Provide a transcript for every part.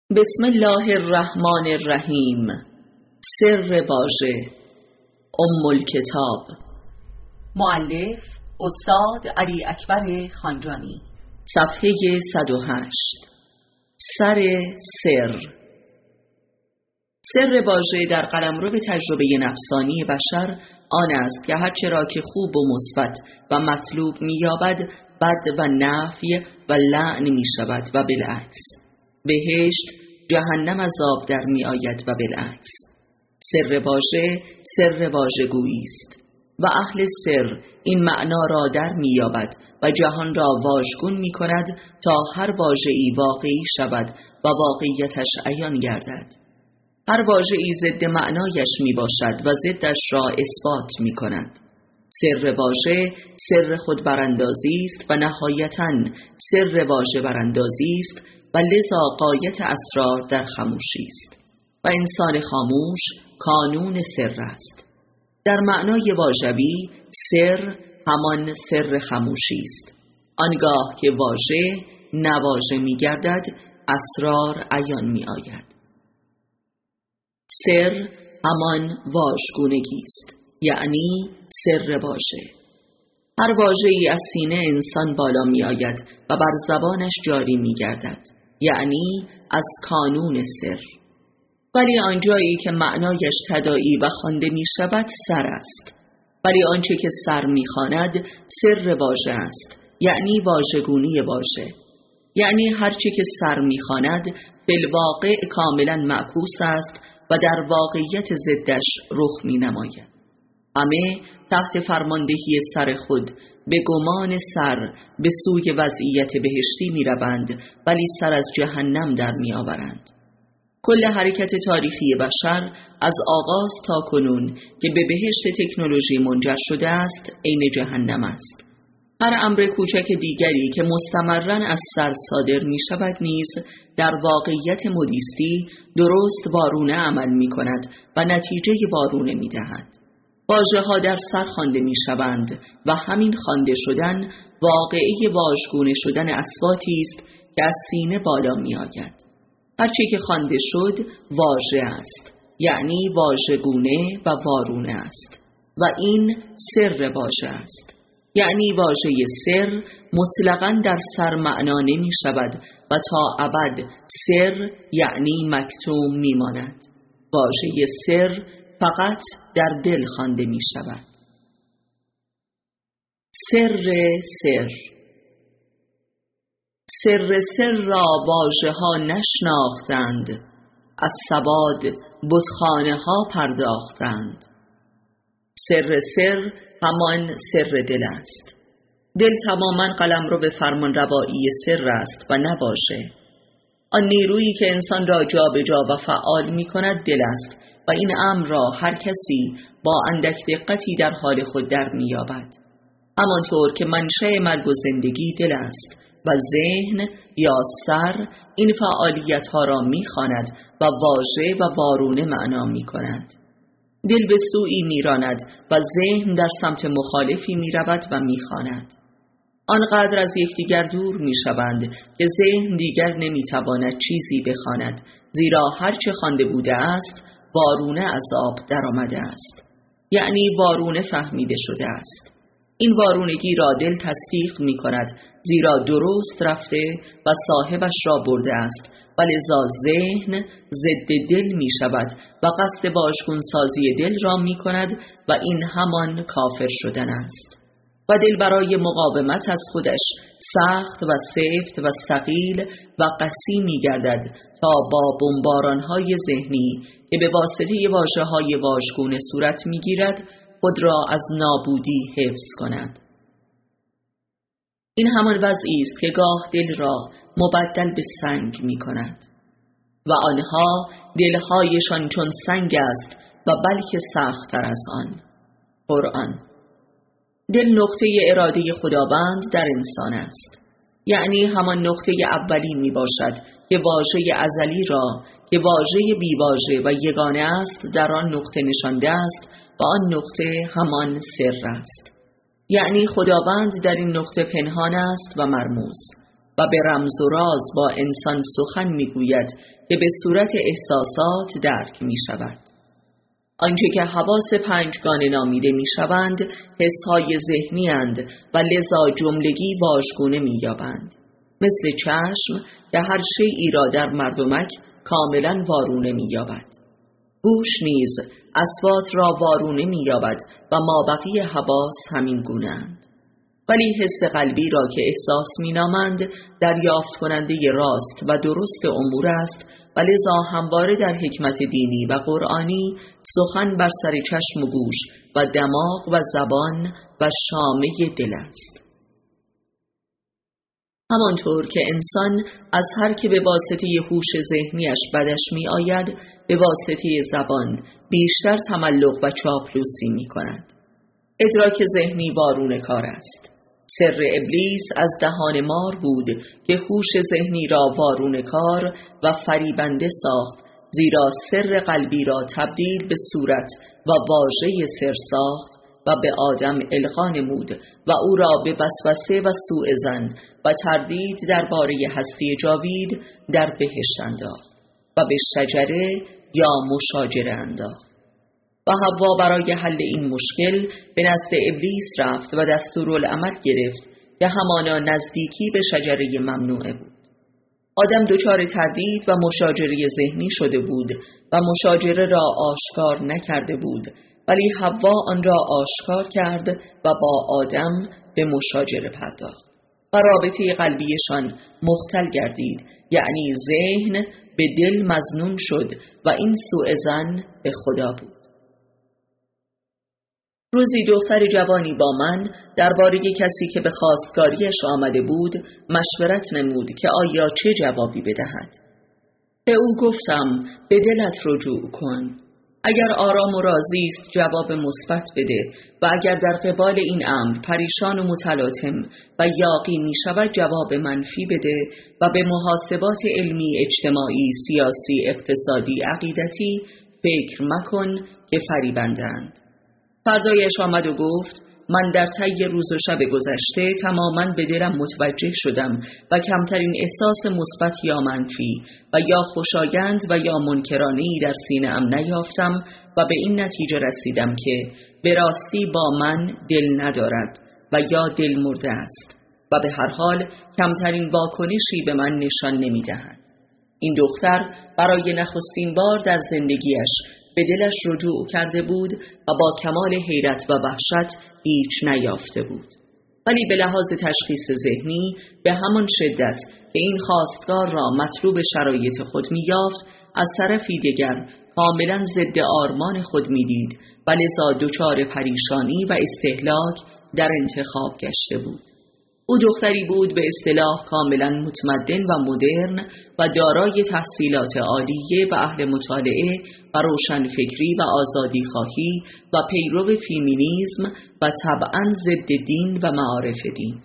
بسم الله الرحمن الرحیم. سر واژه. الکتاب. مؤلف استاد علی اکبر خانجانی. صفحه 108. سر سر. سر واژه در قلمرو تجربه نفسانی بشر آن است که هرچه را که خوب و مثبت و مطلوب می‌یابد بد و نفی و لعن می‌شود و بالعکس. بهشت جهنم از آب در می آید و بالعکس. سر واژه سر واژه‌گویی است و اهل سر این معنا را در می یابد و جهان را واژگون می کند تا هر واژه‌ای واقعی شود و واقعیتش عیان گردد. هر واژه‌ای ضد معنایش می باشد و ضدش را اثبات می کند. سر واژه سر خود براندازی است و نهایتاً سر واژه براندازی است و لذا غایت اسرار در خاموشی است و انسان خاموش کانون سر است. در معنای واژوی سر همان سر خاموشی است. آنگاه که واژه نواژه می گردد اسرار عیان می آید. سر همان واژگونگی است، یعنی سر واژه. هر واژه‌ای از سینه انسان بالا می آید و بر زبانش جاری می گردد، یعنی از کانون سر. ولی آنجایی که معنایش تداعی و خوانده می شود سر است. ولی آنچه که سر می خواند سر واژه است، یعنی واژگونی واژه. یعنی هرچه که سر می خواند بالواقع کاملا معکوس است و در واقعیت ضدش رخ می نماید. همه تحت فرماندهی سر خود به گمان سر به سوی وضعیت بهشتی می روند، ولی سر از جهنم در می آورند. کل حرکت تاریخی بشر از آغاز تا کنون که به بهشت تکنولوژی منجر شده است عین جهنم است. هر امر کوچک دیگری که مستمراً از سر صادر می شود نیز در واقعیت مدیستی درست وارونه عمل می کند و نتیجه وارونه می دهد. واژه‌ها در سر خوانده می شوند و همین خوانده شدن واقعه واژگونه شدن اصواتی است که از سینه بالا می آید. هرچه که خوانده شد واژه است، یعنی واژگونه و وارونه است و این سر واژه است. یعنی واژه سر مطلقاً در سر معنا نمی شود و تا ابد سر یعنی مکتوم می ماند. واژه سر فقط در دل خوانده می شود. سر سر. سر سر را واژه ها نشناختند، از سواد بتخانه ها پرداختند. سر سر همان سر دل است. دل تماما قلمرو به فرمان روایی سر است و نه واژه. آن نیرویی که انسان را جابجا و فعال می کند دل است و این امر را هر کسی با اندک دقتی در حال خود در می یابد. همانطور که منشأ مرگ و زندگی دل است و ذهن یا سر این فعالیت ها را می خواند و واژه و وارونه معنا می کند. دل به سوی می راند و ذهن در سمت مخالفی می رود و می خواند. آنقدر از یکدیگر دور می شوند که ذهن دیگر نمی تواند چیزی بخواند، زیرا هرچه خوانده بوده است وارونه از آب در آمده است، یعنی وارونه فهمیده شده است. این وارونگی را دل تصدیق می کند، زیرا درست رفته و صاحبش را برده است و لذا ذهن ضد دل می شود و قصد واژگون سازی دل را می کند و این همان کافر شدن است. و دل برای مقاومت از خودش سخت و سفت و ثقیل و قسی می گردد تا با بمباران‌های ذهنی که به واسطه واژه‌های واژگونه صورت می گیرد خود را از نابودی حفظ کند. این همان وضعی است که گاه دل را مبدل به سنگ می کند و آنها دلهایشان چون سنگ است و بلکه سخت‌تر از آن. قرآن. دل نقطه اراده خداوند در انسان است، یعنی همان نقطه اولی می باشد که واژه ازلی را که واژه بی واژه و یگانه است در آن نقطه نشانده است و آن نقطه همان سر است. یعنی خداوند در این نقطه پنهان است و مرموز. و به رمز و راز با انسان سخن میگوید که به صورت احساسات درک می شود. آنچه که حواس پنجگانه نامیده می شوند حسهای ذهنی اند و لذا جملگی واژگونه می یابند. مثل چشم که هر شیئی را در مردمک کاملا وارونه می یابد. گوش نیز اصوات را وارونه می یابد و مابقی حواس همین گونه اند. ولی حس قلبی را که احساس می نامند دریافت کننده راست و درست امور است و لذا همواره در حکمت دینی و قرآنی سخن بر سر چشم و گوش و دماغ و زبان و شامه دل است. همانطور که انسان از هر که به واسطه هوش ذهنیش بدش می آید به واسطه زبان بیشتر تملق و چاپلوسی می کند. ادراک ذهنی وارونه کار است. سر ابلیس از دهان مار بود که هوش ذهنی را وارونه کار و فریبنده ساخت، زیرا سر قلبی را تبدیل به صورت و واژه سر ساخت و به آدم القا نمود و او را به وسوسه و سوء ظن و تردید درباره هستی جاوید در بهشت انداخت و به شجره یا مشاجره انداخت. و حوا برای حل این مشکل به نزد ابلیس رفت و دستورالعمل گرفت که همانا نزدیکی به شجره ممنوعه بود. آدم دچار تردید و مشاجره ذهنی شده بود و مشاجره را آشکار نکرده بود، ولی حوا آن را آشکار کرد و با آدم به مشاجره پرداخت و رابطه قلبیشان مختل گردید، یعنی ذهن به دل مظنون شد و این سوء ظن به خدا بود. روزی دختر جوانی با من درباره کسی که به خواستگاریش آمده بود مشورت نمود که آیا چه جوابی بدهد. به او گفتم به دلت رجوع کن. اگر آرام و راضی است جواب مثبت بده و اگر در قبال این امر پریشان و متلاطم و یاغی می شود جواب منفی بده و به محاسبات علمی، اجتماعی، سیاسی، اقتصادی، عقیدتی فکر مکن که فریبندند. فردایش آمد و گفت من در طی روز و شب گذشته تماماً به دلم متوجه شدم و کمترین احساس مثبت یا منفی و یا خوشایند و یا منکرانه‌ای در سینه‌ام نیافتم و به این نتیجه رسیدم که به راستی با من دل ندارد و یا دل مرده است و به هر حال کمترین واکنشی به من نشان نمی‌دهد. این دختر برای نخستین بار در زندگیش به دلش رجوع کرده بود و با کمال حیرت و وحشت هیچ نیافته بود، ولی به لحاظ تشخیص ذهنی به همان شدت که این خواستگار را مطلوب شرایط خود می‌یافت از طرفی دیگر کاملا ضد آرمان خود می‌دید و لذا دچار پریشانی و استهلاک در انتخاب گشته بود. او دختری بود به اصطلاح کاملا متمدن و مدرن و دارای تحصیلات عالیه و اهل مطالعه و روشنفکری و آزادی خواهی و پیرو فمینیسم و طبعاً ضد دین و معارف دین.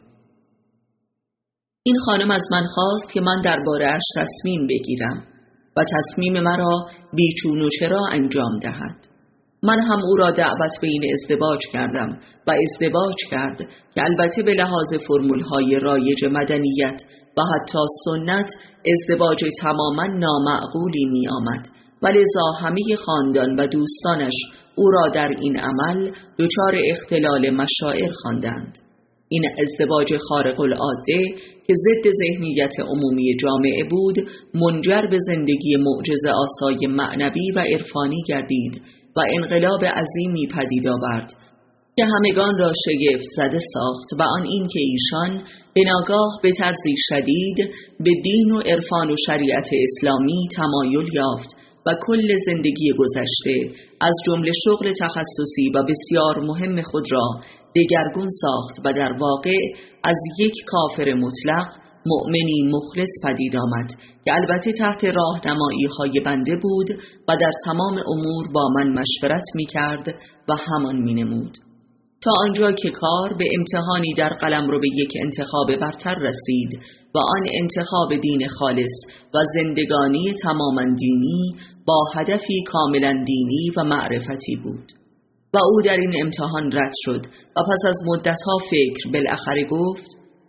این خانم از من خواست که من درباره‌اش تصمیم بگیرم و تصمیم مرا بیچون و چرا انجام دهد. من هم او را دعوت به این ازدواج کردم و ازدواج کرد که البته به لحاظ فرمولهای رایج مدنیت و حتی سنت ازدواج تماما نامعقولی می آمد و لذا همه خاندان و دوستانش او را در این عمل دچار اختلال مشاعر خواندند. این ازدواج خارق العاده که ضد ذهنیت عمومی جامعه بود منجر به زندگی معجزه آسای معنوی و عرفانی گردید و انقلاب عظیمی پدید آورد که همگان را شگفت زده ساخت و آن این که ایشان به ناگاه به طرزی شدید به دین و عرفان و شریعت اسلامی تمایل یافت و کل زندگی گذشته از جمله شغل تخصصی و بسیار مهم خود را دگرگون ساخت و در واقع از یک کافر مطلق مؤمنی مخلص پدید آمد که البته تحت راهنمایی های بنده بود و در تمام امور با من مشورت می کرد و همان می نمود تا آنجا که کار به امتحانی در قلمرو به یک انتخاب برتر رسید و آن انتخاب دین خالص و زندگانی تماما دینی با هدفی کاملا دینی و معرفتی بود و او در این امتحان رد شد و پس از مدتها فکر بالاخره گفت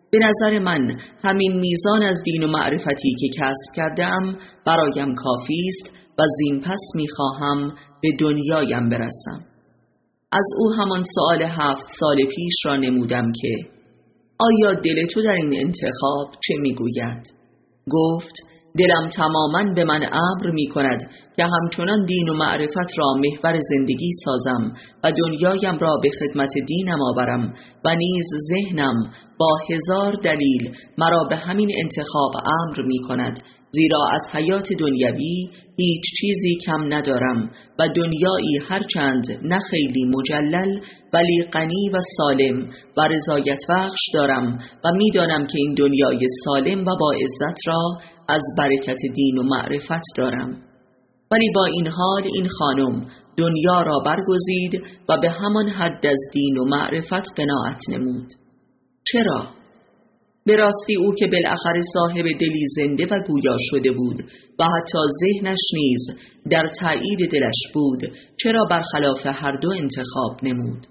به نظر من همین میزان از دین و معرفتی که کسب کردم برایم کافی است و زین پس میخواهم به دنیایم برسم. از او همان سؤال 7 سال پیش را نمودم که آیا دل تو در این انتخاب چه میگوید؟ گفت دلم تماماً به من امر می کند که همچنان دین و معرفت را محور زندگی سازم و دنیایم را به خدمت دینم آورم و نیز ذهنم با 1000 دلیل مرا به همین انتخاب امر می کند، زیرا از حیات دنیوی هیچ چیزی کم ندارم و دنیایی هرچند نه خیلی مجلل ولی غنی و سالم و رضایت بخش دارم و میدانم که این دنیای سالم و با عزت را از برکت دین و معرفت دارم. ولی با این حال این خانم دنیا را برگزید و به همان حد از دین و معرفت قناعت نمود. چرا؟ به راستی او که بالاخره صاحب دلی زنده و گویا شده بود و حتی ذهنش نیز در تایید دلش بود، چرا برخلاف هر دو انتخاب نمود؟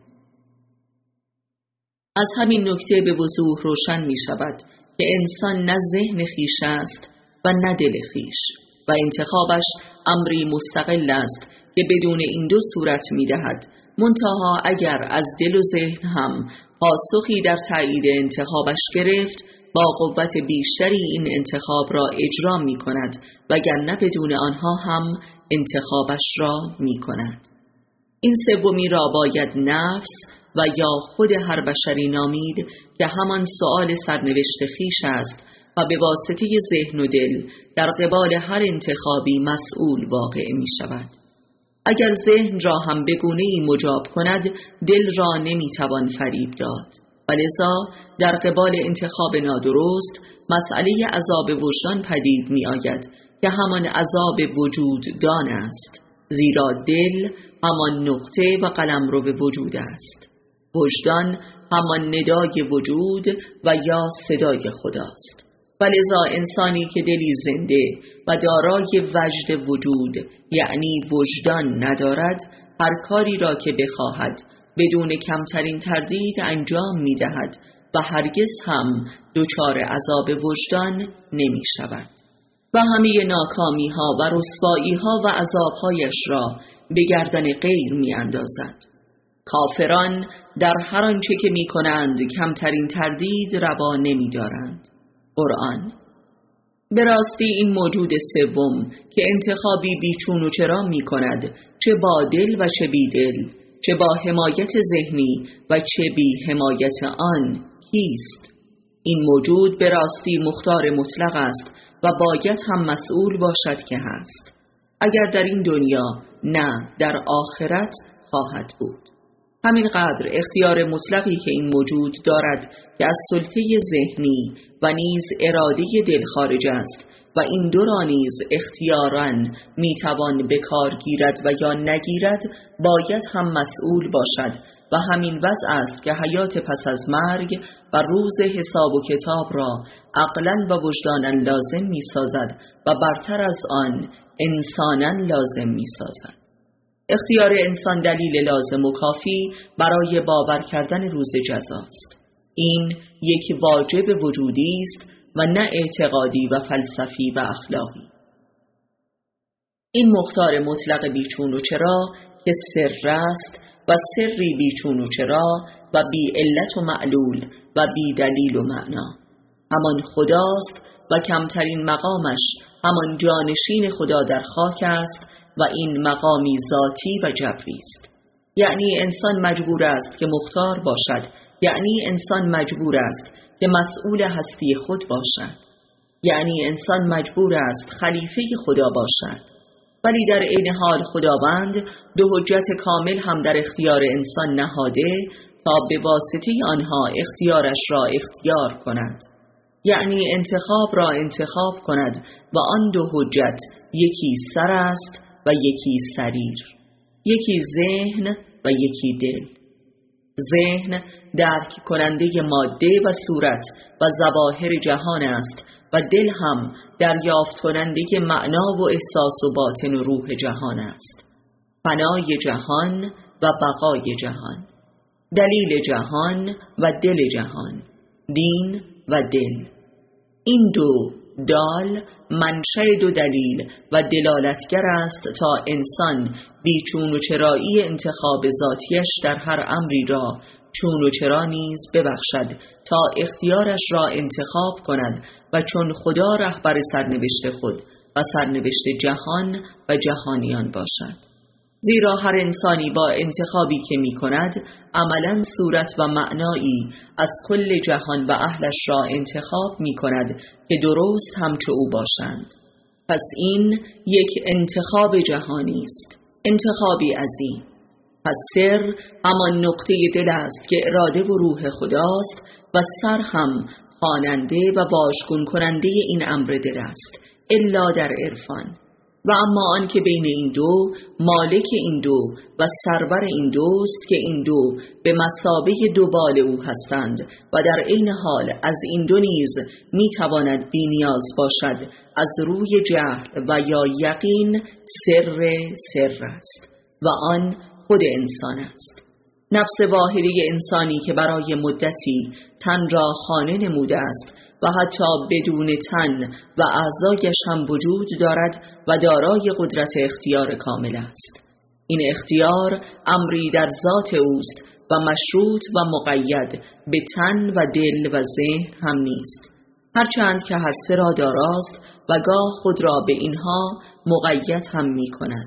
از همین نکته به وضوح روشن می شود که انسان نه ذهن خویش است و نه دل خویش و انتخابش امری مستقل است که بدون این دو صورت می دهد. منتها اگر از دل و ذهن هم پاسخی در تایید انتخابش گرفت، با قوت بیشتری این انتخاب را اجرا می کند وگرنه بدون آنها هم انتخابش را می کند. این سومی را باید نفس و یا خود هر بشری نامید که همان سؤال سرنوشت خویش است و به واسطه ذهن و دل در قبال هر انتخابی مسئول واقع می شود. اگر ذهن را هم به گونه‌ای مجاب کند، دل را نمی توان فریب داد و لذا در قبال انتخاب نادرست مسئله عذاب وجدان پدید می آید که همان عذاب وجوددان است، زیرا دل همان نقطه و قلمرو به وجود است. وجدان همان ندای وجود و یا صدای خداست. و لذا انسانی که دلی زنده و دارای وجد وجود یعنی وجدان ندارد، هر کاری را که بخواهد بدون کمترین تردید انجام می دهد و هرگز هم دچار عذاب وجدان نمی شود و همه ناکامی ها و رسوایی ها و عذاب هایش را به گردن غیر می اندازد. کافران در هر آنچه که می کنند کمترین تردید روا نمی دارند. قرآن. به راستی این موجود سوم که انتخابی بیچون و چرا می کند، چه با دل و چه بی دل، چه با حمایت ذهنی و چه بی حمایت آن، کیست؟ این موجود به راستی مختار مطلق است و باید هم مسئول باشد که هست. اگر در این دنیا نه در آخرت خواهد بود. همینقدر اختیار مطلقی که این موجود دارد که از سلطه ذهنی و نیز اراده دل خارج است و این دو را نیز اختیاراً میتوان به کار گیرد و یا نگیرد، باید هم مسئول باشد و همین وضع است که حیات پس از مرگ و روز حساب و کتاب را عقلاً و وجداناً لازم میسازد و برتر از آن انساناً لازم میسازد. اختیار انسان دلیل لازم و کافی برای باور کردن روز جزاست. این یک واجب وجودی است و نه اعتقادی و فلسفی و اخلاقی. این مختار مطلق بیچون و چرا که سر است و سری بیچون و چرا و بی علت و معلول و بی دلیل و معنا همان خداست و کمترین مقامش همان جانشین خدا در خاک است و این مقامی ذاتی و جبری است. یعنی انسان مجبور است که مختار باشد، یعنی انسان مجبور است که مسئول هستی خود باشد، یعنی انسان مجبور است خلیفه خدا باشد. ولی در عین حال خداوند دو حجت کامل هم در اختیار انسان نهاده تا به واسطه آنها اختیارش را اختیار کند، یعنی انتخاب را انتخاب کند و آن دو حجت یکی سر است و یکی سریر، یکی ذهن و یکی دل. ذهن درک کننده ماده و صورت و ظواهر جهان است و دل هم دریافت کننده معنا و احساس و باطن و روح جهان است. فنای جهان و بقای جهان، دلیل جهان و دل جهان، دین و دل. این دو دال منشأ دو دلیل و دلالتگر است تا انسان بی چون و چرایی انتخاب ذاتیش در هر امری را چون و چرا نیز ببخشد تا اختیارش را انتخاب کند و چون خدا رهبر سرنوشت خود و سرنوشت جهان و جهانیان باشد. زیرا هر انسانی با انتخابی که می کند عملاً صورت و معنایی از کل جهان و اهلش را انتخاب می کند که درست همچو او باشند. پس این یک انتخاب جهانی است، انتخابی عظیم. پس سر همان نقطه دل است که اراده و روح خداست و سر هم خواننده و باشگون کننده این امر دل است، الا در عرفان. و اما آن که بین این دو مالک این دو و سرور این دوست که این دو به مثابه دو بال او هستند و در عین حال از این دو نیز می تواند بی نیاز باشد از روی جهل و یا یقین سر است و آن خود انسان است. نفس واحده انسانی که برای مدتی تن را خانه نموده است و حتی بدون تن و اعضایش هم وجود دارد و دارای قدرت اختیار کامل است. این اختیار امری در ذات اوست و مشروط و مقید به تن و دل و ذهن هم نیست، هرچند که هر سه را داراست و گاه خود را به اینها مقید هم می کند.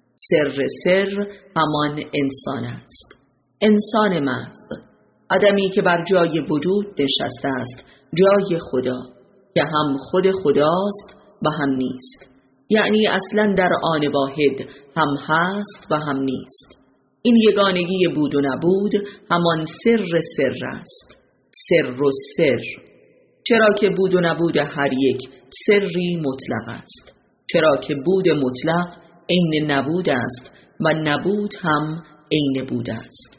سر همان انسان است، انسان محض، آدمی که بر جای وجود نشسته است، جای خدا که هم خود خداست و هم نیست، یعنی اصلا در آن واحد هم هست و هم نیست. این یگانگی بود و نبود همان سر است، سر و سر، چرا که بود و نبود هر یک سری مطلق است، چرا که بود مطلق عین نبود است و نبود هم عین بود است.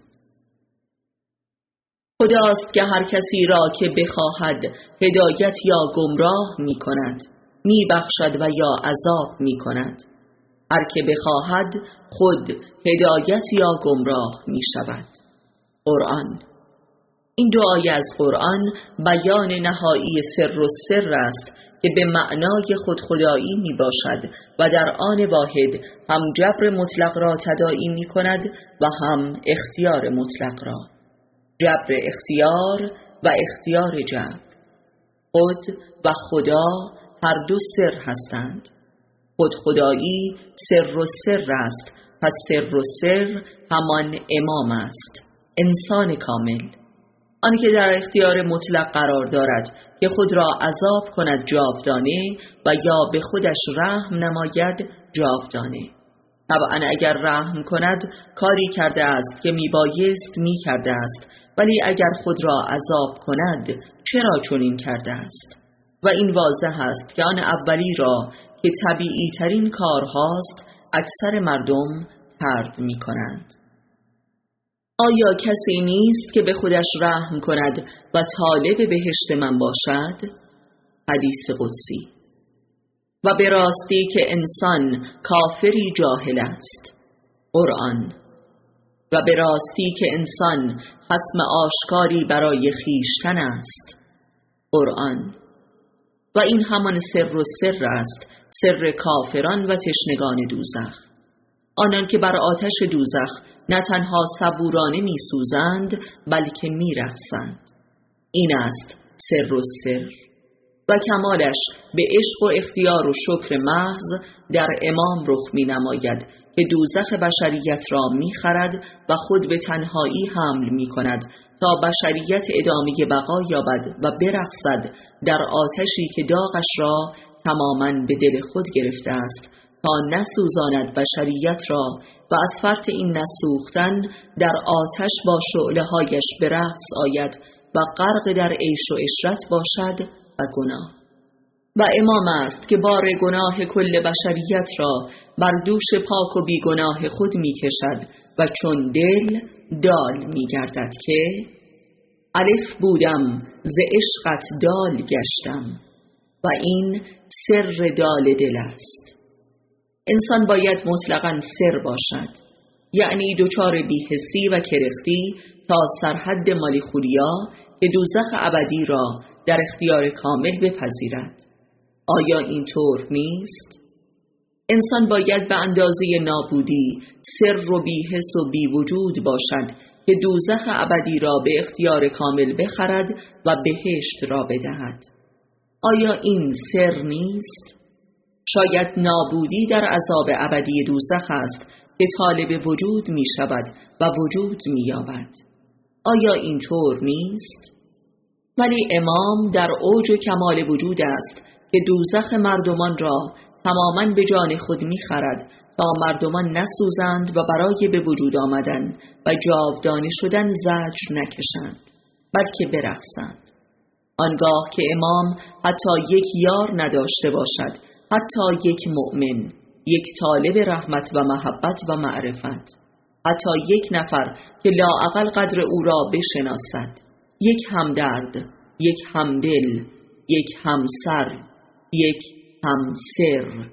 خداست که هر کسی را که بخواهد هدایت یا گمراه می کند، می بخشد و یا عذاب می کند. هر که بخواهد خود هدایت یا گمراه می شود. قرآن. این دو آیه از قرآن بیان نهایی سر و سر است که به معنای خود خدایی می باشد و در آن واحد هم جبر مطلق را تداعی می کند و هم اختیار مطلق را. جبر اختیار و اختیار جبر. خود و خدا هر دو سر هستند. خود خدایی سر و سر است، پس سر و سر همان امام است، انسان کامل، آن که در اختیار مطلق قرار دارد که خود را عذاب کند جاودانه و یا به خودش رحم نماید جاودانه. طبعا اگر رحم کند کاری کرده است که میبایست میکرده است، ولی اگر خود را عذاب کند چرا چنین کرده است؟ و این واضح است که آن اولی را که طبیعی ترین کارهاست اکثر مردم طرد می کنند. آیا کسی نیست که به خودش رحم کند و طالب بهشت من باشد؟ حدیث قدسی. و به راستی که انسان کافری جاهل است. قرآن. و به راستی که انسان خصم آشکاری برای خویشتن است. قرآن. و این همان سر و سر است، سر کافران و تشنگان دوزخ، آنان که بر آتش دوزخ نه تنها صبورانه می سوزند بلکه می رقصند. این است سر و سر و کمالش به عشق و اختیار و شکر محض در امام رخ می نماید که دوزخ بشریت را می خرد و خود به تنهایی حمل می کند تا بشریت ادامه بقا یابد و برقصد در آتشی که داغش را تماماً به دل خود گرفته است تا نسوزاند بشریت را و از فرط این نسوختن در آتش با شعله‌هایش به رقص آید و غرق در عیش و عشرت باشد و گناه. و امام است که بار گناه کل بشریت را بر دوش پاک و بیگناه خود می کشد و چون دل دال می گردد که الف بودم ز عشقت دال گشتم و این سر دال دل است. انسان باید مطلقاً سر باشد، یعنی دچار بی‌حسی و کرختی تا سرحد مالیخولیا که دوزخ ابدی را در اختیار کامل بپذیرد. آیا این طور نیست؟ انسان باید به اندازه نابودی سر و بی‌حس و بی‌وجود باشد که دوزخ ابدی را به اختیار کامل بخرد و بهشت را بدهد. آیا این سر نیست؟ شاید نابودی در عذاب ابدی دوزخ است که طالب وجود می شود و وجود می یابد. آیا این طور نیست؟ ولی امام در اوج کمال وجود است که دوزخ مردمان را تماماً به جان خود می خرد تا مردمان نسوزند و برای به وجود آمدن و جاودانه شدن زجر نکشند، بلکه برقصند. آنگاه که امام حتی یک یار نداشته باشد، حتی یک مؤمن، یک طالب رحمت و محبت و معرفت، حتی یک نفر که لااقل قدر او را بشناسد، یک همدرد، یک همدل، یک همسر، یک همسر.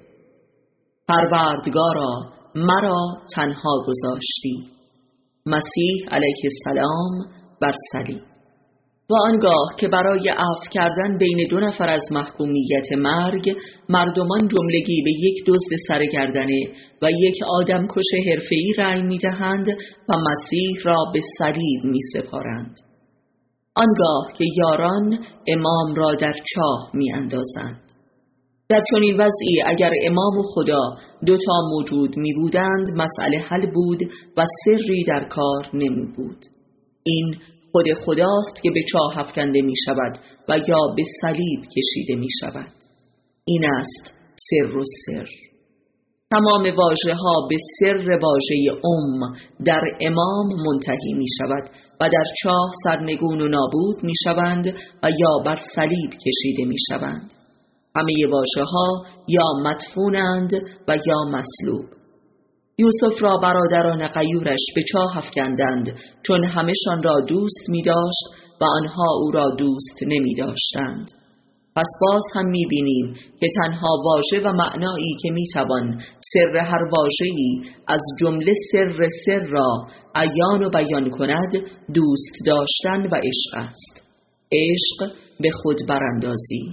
پروردگارا مرا تنها گذاشتی. مسیح علیه السلام بر صلیب. و آنگاه که برای عفو کردن بین دو نفر از محکومیت مرگ مردمان جملگی به یک دزد سرگردنه و یک آدمکش حرفه‌ای رأی می‌دهند و مسیح را به صلیب می‌سپارند. آنگاه که یاران امام را در چاه می‌اندازند. در چنین وضعی اگر امام و خدا دوتا موجود می‌بودند مسئله حل بود و سری در کار نمی بود. این خود خداست که به چاه افکنده می شود و یا به صلیب کشیده می شود. این است سر و سر. تمام واژه ها به سر واژه در امام منتهی می شود و در چاه سرنگون و نابود می شوند و یا بر صلیب کشیده می شوند. همه واژه ها یا مدفونند و یا مصلوب. یوسف را برادران غیورش به چاه افکندند چون همشان را دوست می داشت و آنها او را دوست نمی داشتند. پس باز هم می بینیم که تنها واژه و معنایی که می توان سر هر واژه‌ای از جمله سر را عیان و بیان کند دوست داشتن و عشق است. عشق به خود براندازی.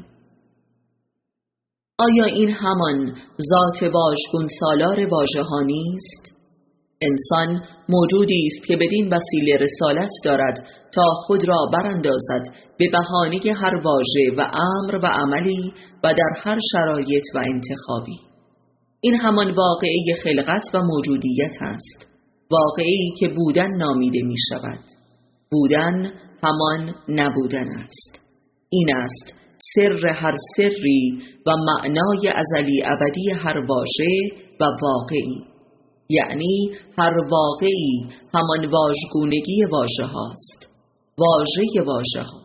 آیا این همان ذات واژگون سالار واژه ها نیست؟ انسان موجودی است که بدین وسیله رسالت دارد تا خود را براندازد به بهانه هر واژه و امر و عملی و در هر شرایط و انتخابی. این همان واقعه خلقت و موجودیت است، واقعی که بودن نامیده می شود. بودن همان نبودن است. این است سر هر سری و معنای ازلی ابدی هر واژه و واقعی، یعنی هر واقعی همان واژگونگی واژه هاست. واژه ها.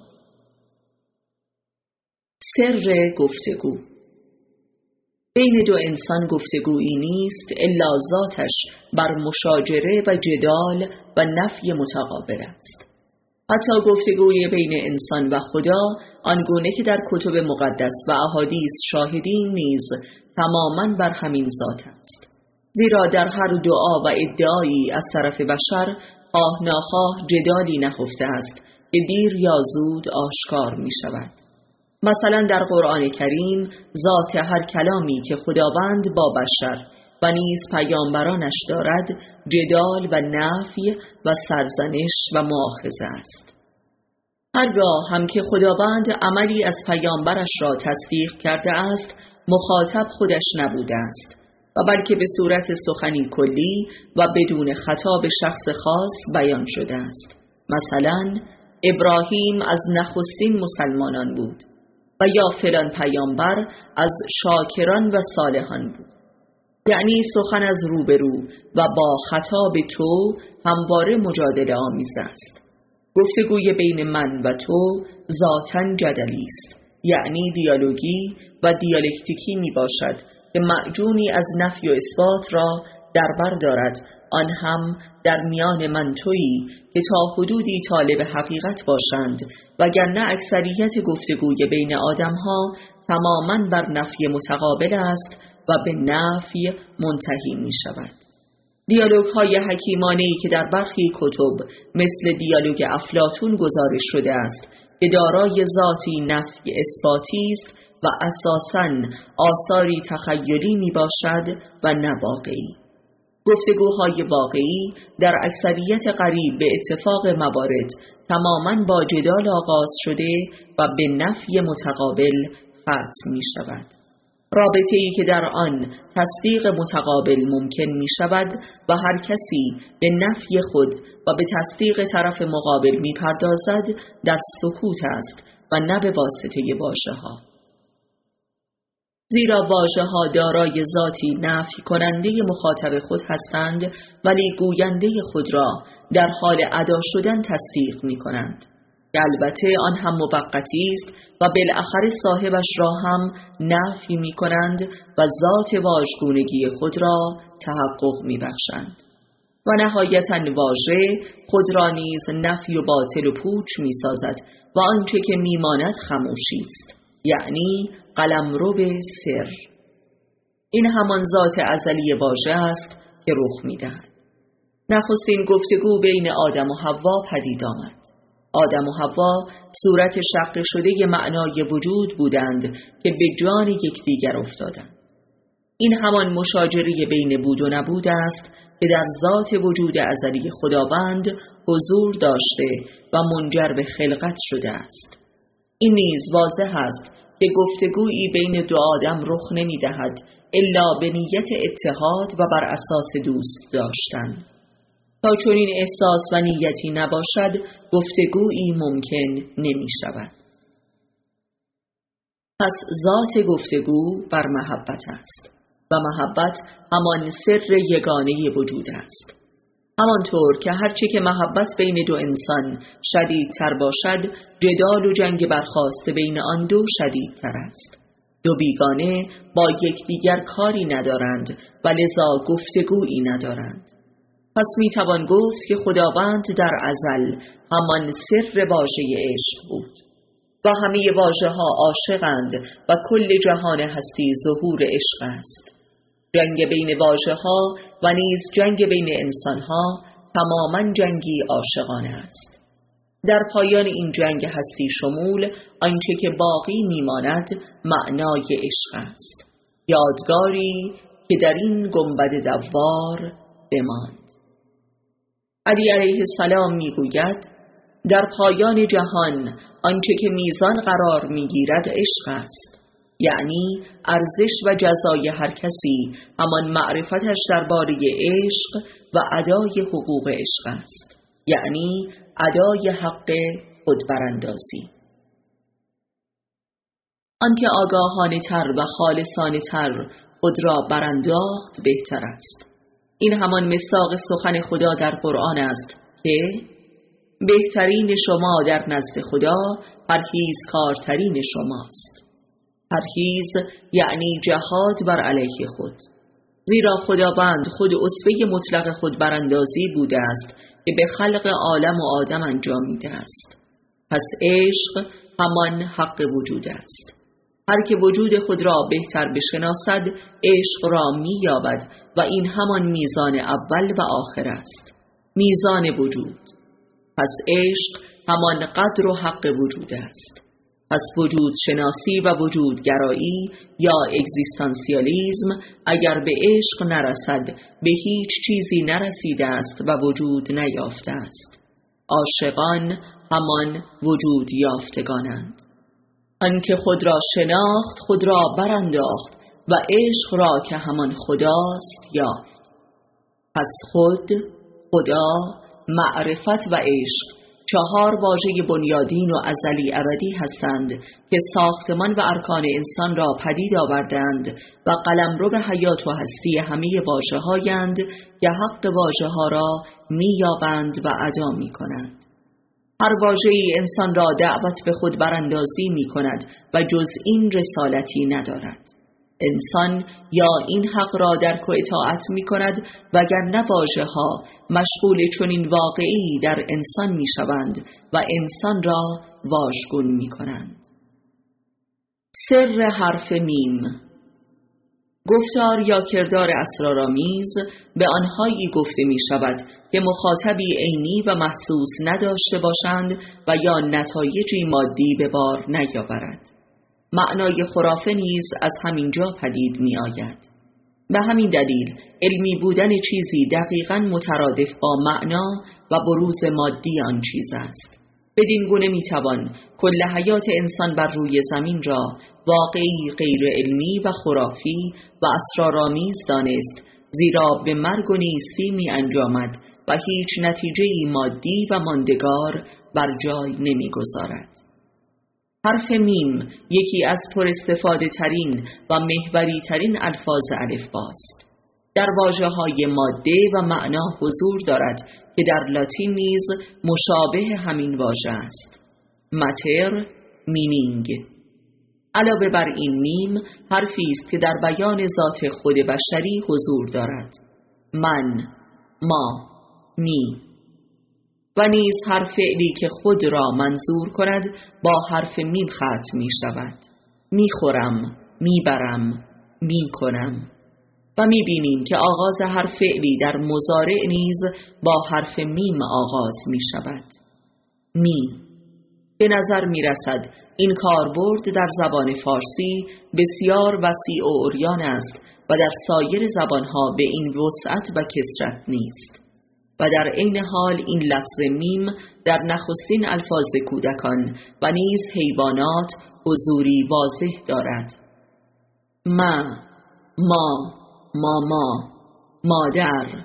سر گفتگو. بین دو انسان گفتگویی نیست الا ذاتش بر مشاجره و جدال و نفی متقابل است. حتی گفتگوی بین انسان و خدا آنگونه که در کتب مقدس و احادیث شاهدیم نیز تماماً بر همین ذات است. زیرا در هر دعا و ادعایی از طرف بشر خواه ناخواه جدالی نهفته است که دیر یا زود آشکار می شود. مثلا در قرآن کریم ذات هر کلامی که خداوند با بشر و نیز پیامبرانش دارد جدال و نفی و سرزنش و مؤاخذه است. هرگاه هم که خداوند عملی از پیامبرش را تصدیق کرده است مخاطب خودش نبوده است و بلکه به صورت سخنی کلی و بدون خطاب شخص خاص بیان شده است. مثلا ابراهیم از نخستین مسلمانان بود و یا فلان پیامبر از شاکران و صالحان بود. یعنی سخن از روبرو و با خطاب تو همواره مجادله آمیز است. گفتگوی بین من و تو ذاتاً جدلی است، یعنی دیالوگی و دیالکتیکی می باشد که معجونی از نفی و اثبات را در بر دارد، آن هم در میان من تویی که تا حدودی طالب حقیقت باشند، وگرنه اکثریت گفتگوی بین آدمها تماماً بر نفی متقابل است و به نفی منتهی می شود. دیالوگ های حکیمانه‌ای که در برخی کتب مثل دیالوگ افلاطون گزارش شده است که دارای ذاتی نفی اثباتی است و اساساً آثاری تخیلی می باشد و نه واقعی. گفتگوهای واقعی در اکثریت قریب به اتفاق موارد تماماً با جدال آغاز شده و به نفی متقابل ختم می شود. رابطه‌ای که در آن تصدیق متقابل ممکن می شود و هر کسی به نفی خود و به تصدیق طرف مقابل می پردازد در سکوت است و نه به واسطه واژه‌ها. زیرا واژه‌ها دارای ذاتی نفی کننده مخاطب خود هستند ولی گوینده خود را در حال ادا شدن تصدیق می کنند. که البته آن هم موقتی است و بالاخره صاحبش را هم نفی می کنند و ذات واژگونگی خود را تحقق می بخشند. و نهایتاً واژه خود را نیز نفی و باطل و پوچ می سازد و آنچه که می ماند خموشی است، یعنی قلمرو سر. این همان ذات ازلی واژه است که رخ می دهد. نخستین گفتگو بین آدم و حوا پدید آمد. آدم و حوا صورت شق شده معنای وجود بودند که به جان یکدیگر افتادند. این همان مشاجره بین بود و نبود است که در ذات وجود ازلی خداوند حضور داشته و منجر به خلقت شده است. این نیز واضح است که گفتگویی بین دو آدم رخ نمی دهد الا به نیت اتحاد و بر اساس دوست داشتن. تا چنین احساس و نیتی نباشد گفتگویی ممکن نمی شود. پس ذات گفتگو بر محبت است و محبت همان سر یگانه وجود است. همانطور که هرچه که محبت بین دو انسان شدیدتر باشد، جدال و جنگ برخاسته بین آن دو شدیدتر است. دو بیگانه با یکدیگر کاری ندارند و لذا گفتگویی ندارند. پس میتوان گفت که خداوند در ازل همان سر واژه عشق بود و همه واژه‌ها عاشقند و کل جهان هستی ظهور عشق است. جنگ بین واژه‌ها و نیز جنگ بین انسان‌ها تماماً جنگی عاشقانه است. در پایان این جنگ هستی شمول آنچه که باقی میماند معنای عشق است، یادگاری که در این گنبد دوار بماند. علی علیه السلام میگوید در پایان جهان آنچه که میزان قرار میگیرد عشق است، یعنی ارزش و جزای هر کسی همان معرفتش درباره عشق و ادای حقوق عشق است، یعنی ادای حق خودبراندازی. آنکه آگاهانه تر و خالصانه تر خود را برانداخت بهتر است. این همان مصداق سخن خدا در قرآن است که بهترین شما در نزد خدا پرهیزکارترین شماست. پرهیز یعنی جهاد بر علیه خود، زیرا خداوند خود اسوه مطلق خود براندازی بوده است که به خلق عالم و آدم انجامیده است. پس عشق همان حق وجود است. هر که وجود خود را بهتر بشناسد عشق را می‌یابد و این همان میزان اول و آخر است، میزان وجود. پس عشق همان قدر و حق وجود است. پس وجود شناسی و وجودگرایی یا اگزیستانسیالیزم اگر به عشق نرسد به هیچ چیزی نرسیده است و وجود نیافته است. عاشقان همان وجود یافتگانند. آنکه خود را شناخت خود را برانداخت و عشق را که همان خداست یافت. پس خود، خدا، معرفت و عشق 4 واژه بنیادین و ازلی ابدی هستند که ساختمان و ارکان انسان را پدید آوردند و قلمرو به حیات و هستی همه واژه‌هایند که حق واژه‌ها را می‌یابند و ادا می‌کنند. هر واژه‌ای انسان را دعوت به خود براندازی می‌کند و جز این رسالتی ندارد. انسان یا این حق را درک و اطاعت می‌کند وگرنه واژه‌ها مشغول چنین واقعی در انسان می‌شوند و انسان را واژگون می‌کنند. سر حرف میم. گفتار یا کردار اسرارآمیز به آنهایی گفته می شود که مخاطبی عینی و محسوس نداشته باشند و یا نتایجی مادی به بار نیاورد. معنای خرافه نیز از همین جا پدید می آید. به همین دلیل علمی بودن چیزی دقیقاً مترادف با معنا و بروز مادی آن چیز است. بدین گونه می توان کل حیات انسان بر روی زمین را واقعی غیر علمی و خرافی و اسرارآمیز دانست، زیرا به مرگ و نیستی می انجامد و هیچ نتیجه‌ای مادی و ماندگار بر جای نمی گذارد. حرف میم یکی از پر استفاده ترین و محوری ترین الفاظ الفباست. در واژه‌های ماده و معنا حضور دارد که در لاتین نیز مشابه همین واژه است. ماتر، مینینگ. علاوه بر این میم حرفی است که در بیان ذات خود بشری حضور دارد. من، ما، می. و نیز هر فعلی که خود را منظور کند با حرف میم ختم می شود. می خورم، می برم، می کنم. و می بینیم که آغاز هر فعلی در مضارع نیز با حرف میم آغاز می شود. می. به نظر می رسد این کاربرد در زبان فارسی بسیار وسیع و عریان است و در سایر زبانها به این وسعت و کثرت نیست. و در عین حال این لفظ میم در نخستین الفاظ کودکان و نیز حیوانات حضوری واضح دارد. ما، ماما، مادر،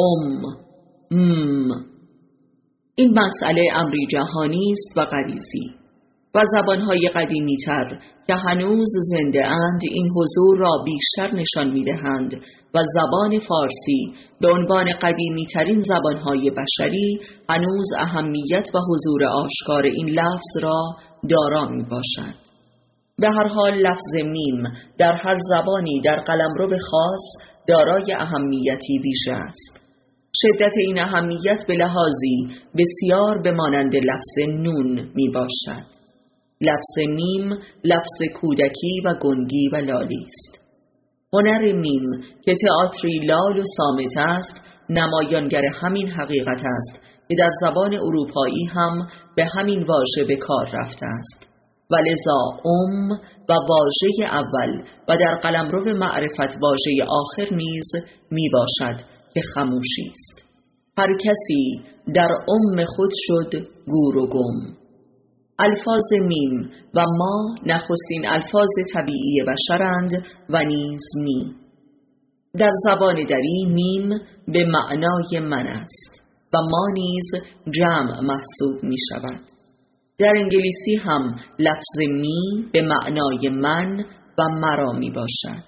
این مسئله امری جهانی است و غریزی و زبانهای قدیمی تر که هنوز زنده اند این حضور را بیشتر نشان می دهند و زبان فارسی به عنوان قدیمی ترین زبانهای بشری هنوز اهمیت و حضور آشکار این لفظ را دارا می باشد. به هر حال لفظ میم در هر زبانی در قلمرو خاص دارای اهمیتی ویژه است. شدت این اهمیت به لحاظی بسیار به مانند لفظ نون می باشد. لفظ میم لفظ کودکی و گنگی و لالی است. هنر میم که تئاتری لال و صامت است نمایانگر همین حقیقت است که در زبان اروپایی هم به همین واژه به کار رفته است و لذا و واژه اول و در قلمرو معرفت واژه آخر نیز می باشد که خموشی است. هر کسی در خود شد گور و گم. الفاظ میم و ما نخستین الفاظ طبیعی بشرند و نیز می. در زبان دری میم به معنای من است و ما نیز جمع محسوب می شود. در انگلیسی هم لفظ می به معنای من و مرا می باشد.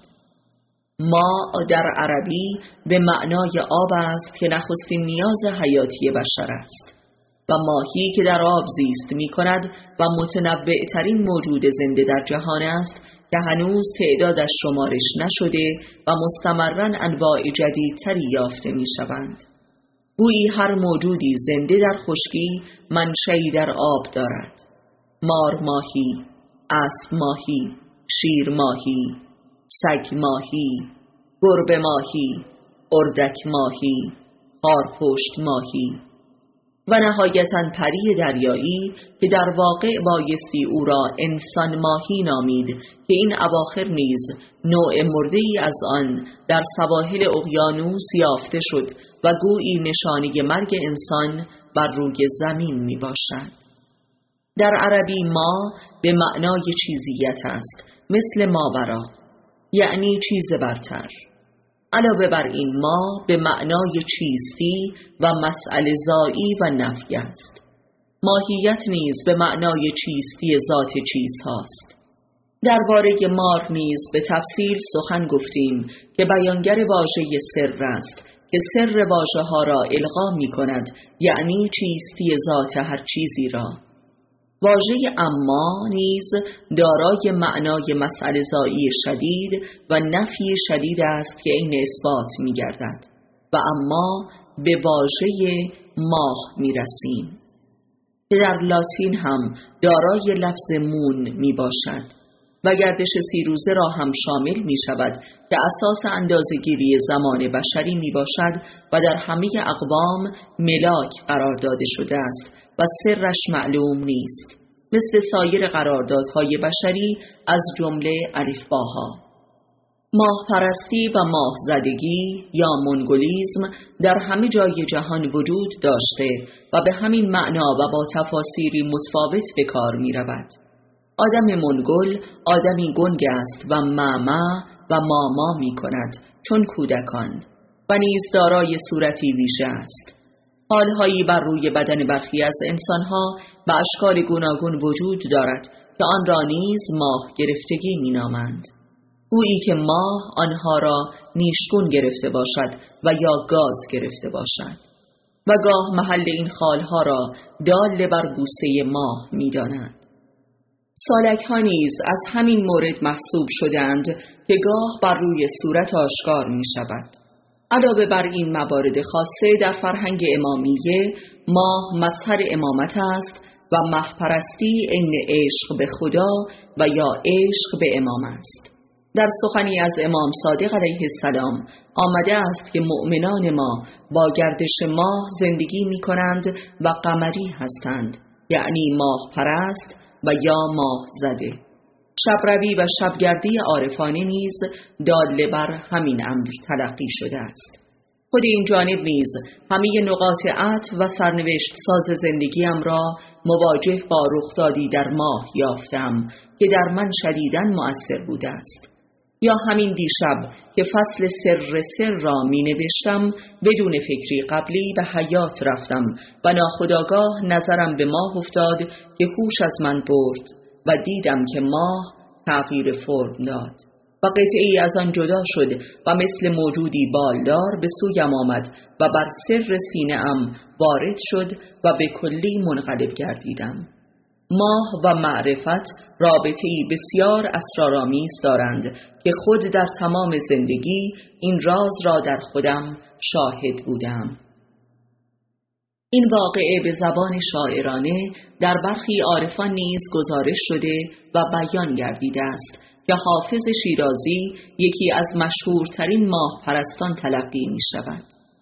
ما در عربی به معنای آب است که نخستین نیاز حیاتی بشر است و ماهی که در آب زیست می کند و متنوع ترین موجود زنده در جهان است که هنوز تعدادش شمارش نشده و مستمراً انواع جدیدتری یافته می شوند. گویی هر موجودی زنده در خشکی منشأی در آب دارد. مار ماهی، اسب ماهی، شیر ماهی، سگ ماهی، گربه ماهی، اردک ماهی، خارپشت ماهی و نهایتاً پری دریایی که در واقع بایستی او را انسان ماهی نامید که این اواخر نیز نوع مرده‌ای از آن در سواحل اقیانوس یافته شد و گویی نشانی مرگ انسان بر روی زمین می باشد. در عربی ما به معنای چیزیت است، مثل ماورا، یعنی چیز برتر. علاوه بر این ما به معنای چیستی و مسئله زایی و نفی است. ماهیت نیز به معنای چیستی ذات چیزهاست. درباره مار نیز به تفصیل سخن گفتیم که بیانگر واژه سر است که سر واژه ها را القا می کند، یعنی چیستی ذات هر چیزی را. واژه اما نیز دارای معنای مسئله زایی شدید و نفی شدید است که این اثبات می گردد و اما به واژه ماه می رسیم که در لاتین هم دارای لفظ مون می باشد و گردش 30 روزه را هم شامل می شود که اساس اندازه‌گیری زمان بشری می باشد و در همه اقوام ملاک قرار داده شده است و سرش معلوم نیست، مثل سایر قراردادهای بشری از جمله الفباها. ماه پرستی و ماه زدگی یا منگولیزم در همه جای جهان وجود داشته و به همین معنا و با تفاسیری متفاوت به کار می رود. آدم منگول آدمی گنگ است و معما و ماما می کند چون کودکان و نیز دارای صورتی ویژه است. حالهایی بر روی بدن برخی از انسانها و اشکال گوناگون وجود دارد که آن را نیز ماه گرفتگی می نامند. گویی که ماه آنها را نیشگون گرفته باشد و یا گاز گرفته باشد و گاه محل این خالها را دال بر بوسه ماه می دانند. سالک ها نیز از همین مورد محسوب شدند که گاه بر روی صورت آشکار می شود. علاوه بر این موارد خاصه در فرهنگ امامیه ماه مظهر امامت است و مه پرستی عین عشق به خدا و یا عشق به امام است. در سخنی از امام صادق علیه السلام آمده است که مؤمنان ما با گردش ماه زندگی می کنند و قمری هستند، یعنی ماه پرست و یا ماه زده. شبروی و شبگردی عارفانه نیز دال بر همین امر تلقی شده است. خود این جانب نیز همه نقاط عطف و سرنوشت ساز زندگیم را مواجه با رخدادی در ماه یافتم که در من شدیداً مؤثر بوده است. یا همین دیشب که فصل سر را می نوشتم بدون فکری قبلی به حیات رفتم و ناخودآگاه نظرم به ماه افتاد که هوش از من برد و دیدم که ماه تغییر فرم داد و قطعی از آن جدا شد و مثل موجودی بالدار به سویم آمد و بر سر سینه‌ام وارد شد و به کلی منقلب گردیدم. ماه و معرفت رابطه‌ای بسیار اسرارآمیز دارند که خود در تمام زندگی این راز را در خودم شاهد بودم. این واقعه به زبان شاعرانه در برخی عارفان نیز گزارش شده و بیان گردیده است که حافظ شیرازی یکی از مشهورترین ماه پرستان تلقی می شود.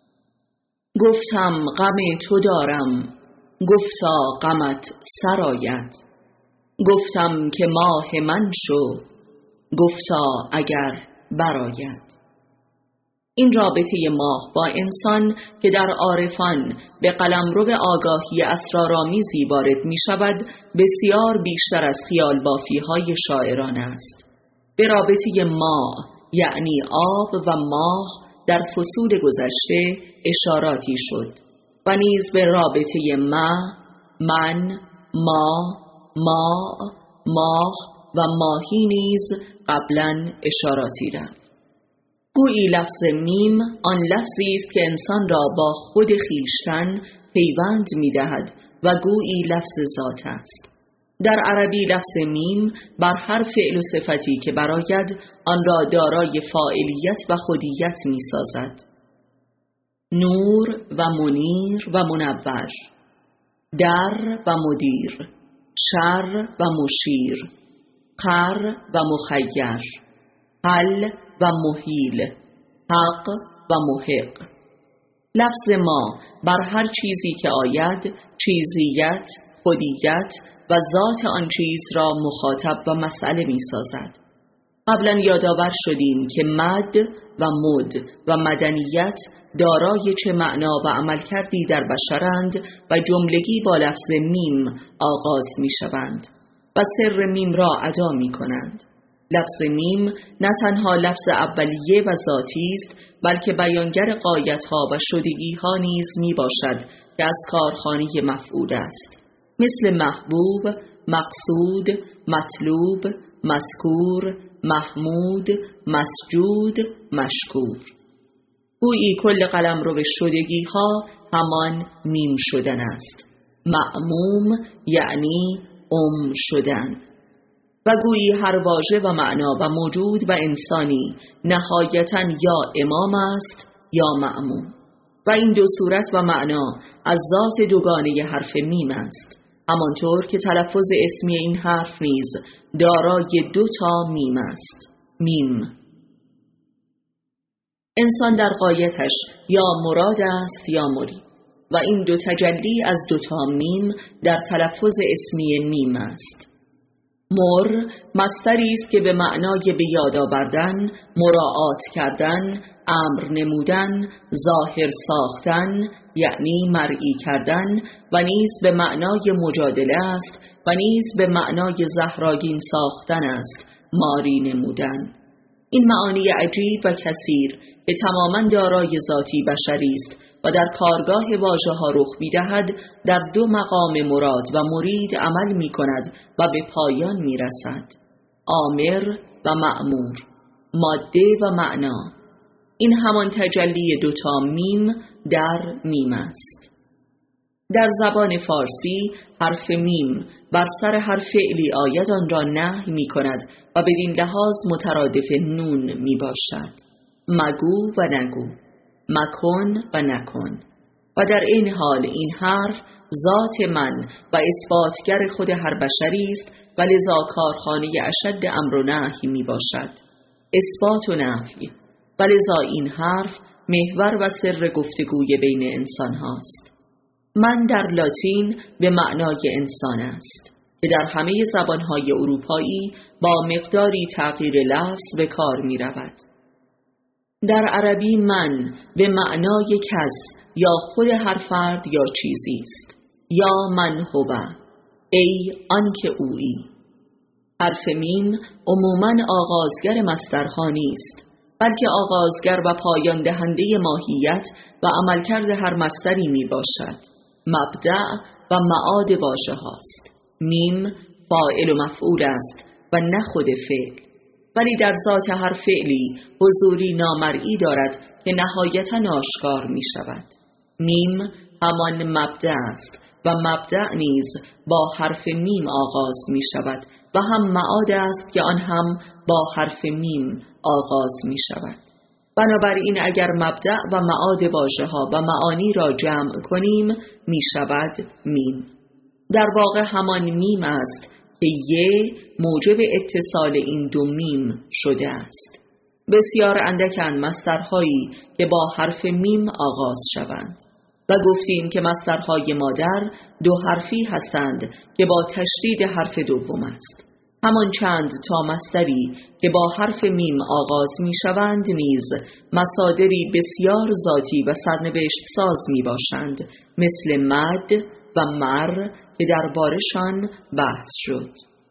گفتم غم تو دارم، گفتا غمت سرآید. گفتم که ماه من شو، گفتا اگر برآید. این رابطه ماه با انسان که در عارفان به قلمرو آگاهی اسرارآمیزی وارد می شود بسیار بیشتر از خیال بافی های شاعران است. به رابطه ماه یعنی آب و ماه در فصول گذشته اشاراتی شد و نیز به رابطه من، ماه و ماهی نیز قبلا اشاراتی رفت. گویی لفظ میم آن لفظی است که انسان را با خود خویشتن پیوند می دهد و گویی لفظ ذات است. در عربی لفظ میم بر هر فعل و صفتی که براید آن را دارای فاعلیت و خودیت می سازد. نور و منیر و منور، در و مدیر، شر و مشیر، خر و مخیر، حل و محیل، حق و محق. لفظ ما بر هر چیزی که آید چیزیت، خودیت و ذات آن چیز را مخاطب و مسئله می سازد. قبلا یادآور شدیم که مد و مد و مدنیت دارای چه معنا و عمل کردی در بشرند و جملگی با لفظ میم آغاز می شوند و سر میم را ادا می کنند. لفظ میم نه تنها لفظ اولیه و ذاتی است بلکه بیانگر غایت‌ها و شدگی‌ها نیز می باشد که از کارخانه مفعول است، مثل محبوب، مقصود، مطلوب، مذکور، محمود، مسجود، مشکور. گویی کل قلمرو شدگی‌ها همان میم شدن است. معموم یعنی شدن. و گویی هر واژه و معنا و موجود و انسانی نهایتاً یا امام است یا معموم و این دو صورت و معنا از ذات دوگانه حرف میم است، همانطور که تلفظ اسمی این حرف نیز دارای 2 میم است. میم. انسان در غایتش یا مراد است یا مرید و این 2 تجلی از 2 میم در تلفظ اسمی میم است. مر مصدری است که به معنای به یاد آوردن، مراعات کردن، امر نمودن، ظاهر ساختن یعنی مرئی کردن و نیز به معنای مجادله است و نیز به معنای زهرآگین ساختن است، ماری نمودن. این معانی عجیب و کثیر که تماما دارای ذاتی بشری است و در کارگاه واژه‌ها رخ می‌دهد، در 2 مقام مراد و مرید عمل می‌کند و به پایان می‌رسد. آمر و مأمور، ماده و معنا. این همان تجلی 2 میم در میم است. در زبان فارسی حرف میم بر سر هر فعلی آید آن را نهی می‌کند و بدین لحاظ مترادف نون میباشد. مگو و نگو، مکن و نکن. و در این حال این حرف ذات من و اثباتگر خود هر بشری است و لذا کارخانه اشد امر و نهی میباشد، اثبات و نفی. و لذا این حرف محور و سر گفتگوی بین انسان هاست. من در لاتین به معنای انسان است که در همه زبانهای اروپایی با مقداری تغییر لفظ به کار می رود. در عربی من به معنای کس یا خود هر فرد یا چیزی است، یا من هو، ای آنکه اویی. حرف میم عموماً آغازگر مصدرها نیست، بلکه آغازگر و پایان دهنده ماهیت و عملکرد هر مصدری می باشد. مبدأ و معاد واژه هاست. میم فاعل و مفعول است و نه خود فعل، ولی در ذات هر فعلی حضوری نامرئی دارد که نهایتاً آشکار می شود. میم همان مبدأ است و مبدأ نیز با حرف میم آغاز می شود و هم معاد است که آن هم با حرف میم آغاز می شود. بنابراین اگر مبدأ و معاد واژه‌ها و معانی را جمع کنیم می شود میم. در واقع همان میم است که یه موجب اتصال این 2 میم شده است. بسیار اندکند مصدرهایی که با حرف میم آغاز شوند و گفتیم که مصدرهای مادر 2 حرفی هستند که با تشدید حرف دوم است. همان چند تا مصدری که با حرف میم آغاز می شوند نیز مصادری بسیار ذاتی و سرنوشت ساز می باشند، مثل مد و مر که دربارشان بحث شد.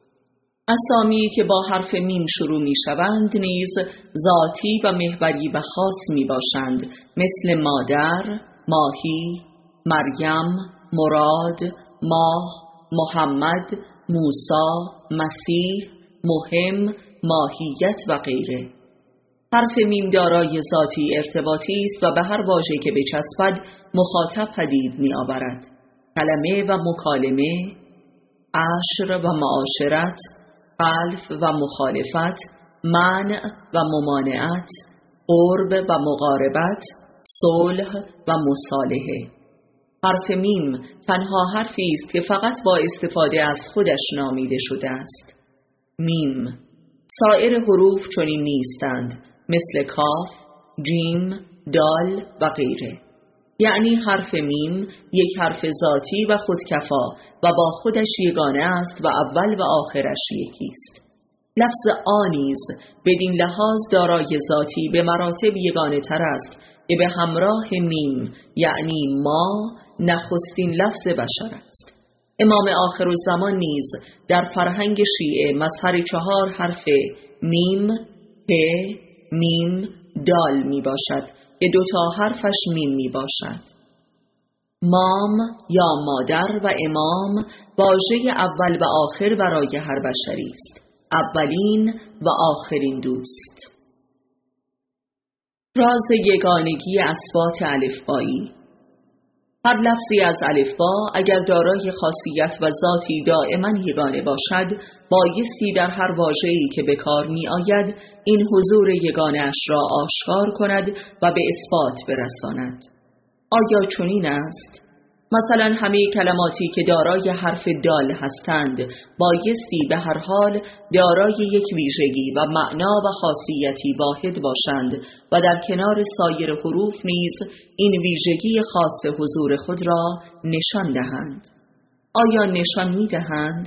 اسامی که با حرف میم شروع می شوند نیز ذاتی و محوری و خاص می باشند، مثل مادر، ماهی، مریم، مراد، ماه، محمد، موسی، مسیح، مهم، ماهیت و غیره. حرف میم دارای ذاتی ارتباطی است و به هر واژه‌ای که بچسبد مخاطب پدید می آورد. کلمه و مکالمه، عشر و معاشرت، خلف و مخالفت، منع و ممانعت، قرب و مقاربت، صلح و مصالحه. حرف میم تنها حرفی است که فقط با استفاده از خودش نامیده شده است. میم. سایر حروف چنین نیستند، مثل کاف، جیم، دال و غیره. یعنی حرف میم یک حرف ذاتی و خودکفا و با خودش یگانه است و اول و آخرش یکی است. لفظ آ نیز بدین لحاظ دارای ذاتی به مراتب یگانه تر است که به همراه میم یعنی ما نخستین لفظ بشر است. امام آخرالزمان نیز در فرهنگ شیعه مظهر 4 حرف میم، ه، میم، دال می باشد که 2 حرفش میم می باشد. مام یا مادر و امام واژه اول و آخر برای هر بشری است، اولین و آخرین دوست. راز یگانگی اصوات الفبایی. هر لفظی از الفبا اگر دارای خاصیت و ذاتی دائما یگانه باشد، بایستی در هر واژه‌ای که به کار می آید این حضور یگانه اش را آشکار کند و به اثبات برساند. آیا چنین است؟ مثلا همه کلماتی که دارای حرف دال هستند بایستی به هر حال دارای یک ویژگی و معنا و خاصیتی واحد باشند و در کنار سایر حروف نیز این ویژگی خاص حضور خود را نشان دهند. آیا نشان می دهند؟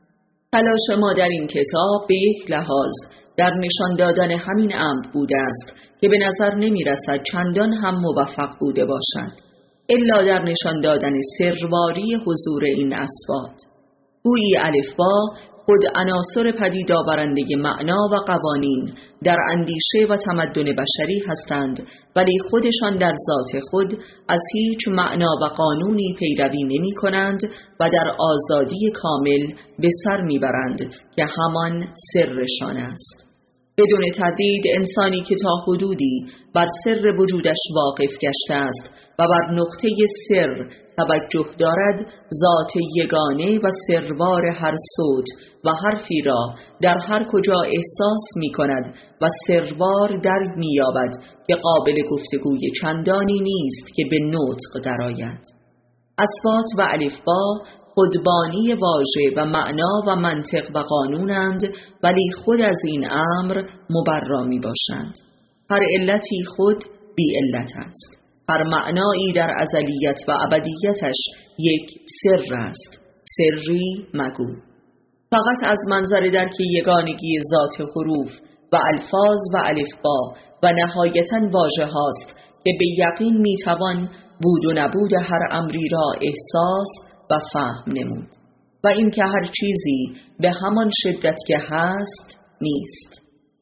تلاش ما در این کتاب به یک لحاظ در نشان دادن همین امر بوده است که به نظر نمی رسد چندان هم موفق بوده باشد، الا در نشان دادن سرواری حضور این اصوات. گویی الفبا خود عناصر پدید آورنده معنا و قوانین در اندیشه و تمدن بشری هستند، ولی خودشان در ذات خود از هیچ معنا و قانونی پیروی نمی کنند و در آزادی کامل به سر می برند که همان سرشان است. بدون تردید انسانی که تا حدودی بر سر وجودش واقف گشته است و بر نقطه سر توجه دارد، ذات یگانه و سروار هر صوت و حرفی را در هر کجا احساس می کند و سروار در می یابد که قابل گفتگوی چندانی نیست که به نطق درآید. اصوات و الفبا خودبانی واژه و معنا و منطق و قانونند، ولی خود از این امر مبرا می باشند. هر علتی خود بی علت است. هر معنایی در ازلیت و ابدیتش یک سر است. سری مگو. فقط از منظر درک یگانگی ذات حروف و الفاظ و الفبا و نهایتاً واژه هاست که به یقین می توان بود و نبود هر امری را احساس و فهم نمود، و اینکه هر چیزی به همان شدت که هست نیست،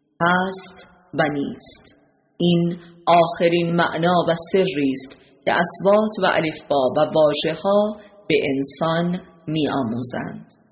هست و نیست. این آخرین معنا و سری است که اصوات و الفبا و واژه‌ها به انسان می آموزند.